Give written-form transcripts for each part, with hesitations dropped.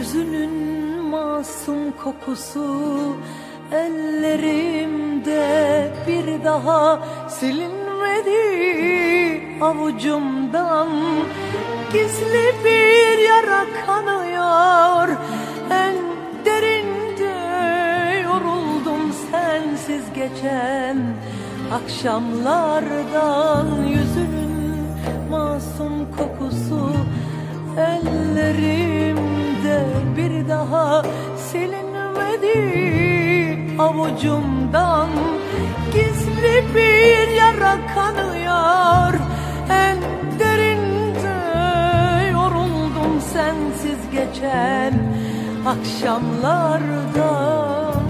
Yüzünün masum kokusu ellerimde bir daha silinmedi avucumdan. Gizli bir yara kanıyor en derinde, yoruldum sensiz geçen akşamlardan. Yüzünün masum kokusu ellerimde bir daha silinmedi avucumdan. Gizli bir yara kanıyor en derinde, yoruldum sensiz geçen akşamlardan.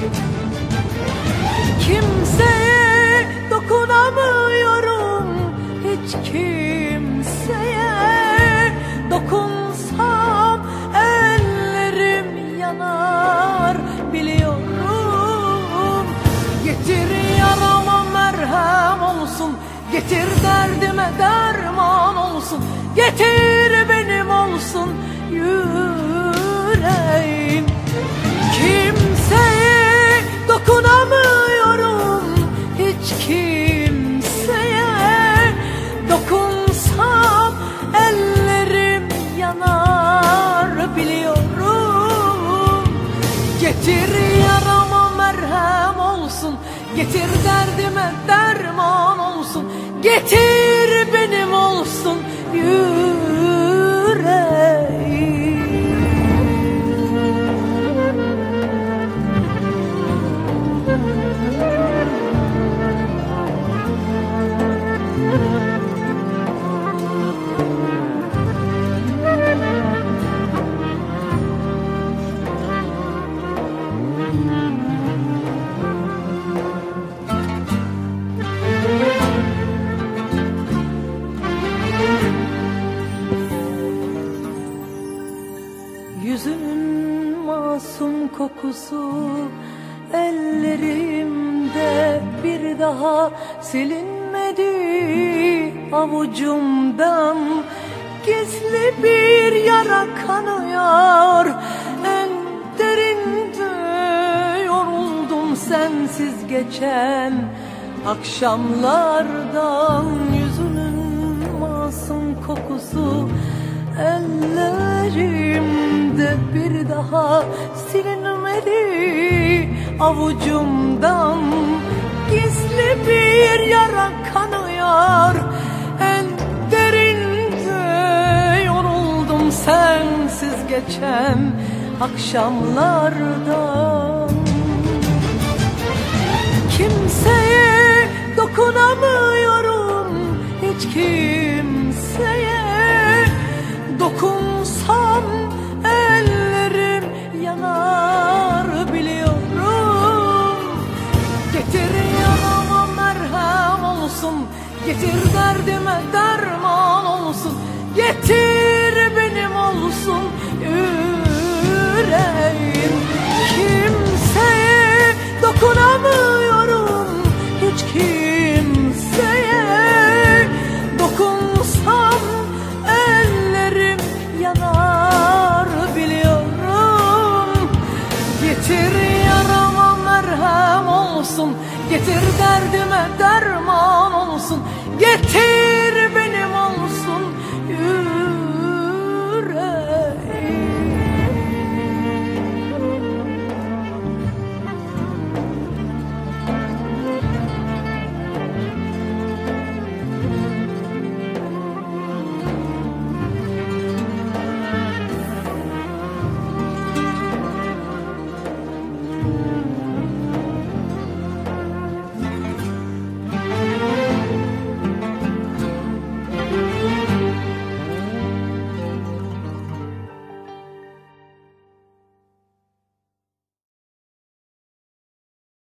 Kimseye dokunamıyorum, hiç kimseye. Dokunsam ellerim yanar biliyorum. Getir yarama merhem olsun, getir derdime derman olsun. Getir benim olsun yüreğim. Kimseye dokunamıyorum, hiç kimseye. Dokunsam ellerim yanar biliyorum. Getir yarama merhem olsun, getir derdime derman olsun. Getir benim olsun yüreğim. Yüzünün masum kokusu ellerimde bir daha silinmedi avucumdan. Gizli bir yara kanıyor en derinde, yoruldum sensiz geçen akşamlardan. Yüzünün masum kokusu ellerimde bir daha silinmedi avucumdan. Gizli bir yara kanıyor en derinde, yoruldum sensiz geçen akşamlardan. Kimseye dokunamıyorum, hiç kimseye. Dokunsam ellerim yanar biliyorum. Getir yarama merhem olsun, getir derdime derman olsun. Getir benim olsun yüreğim. Kimseye dokunamıyorum, hiç kimseye. Dokunsam ellerim yanar biliyorum. Getir yarama merhem olsun, getir derdime derman olsun. Getir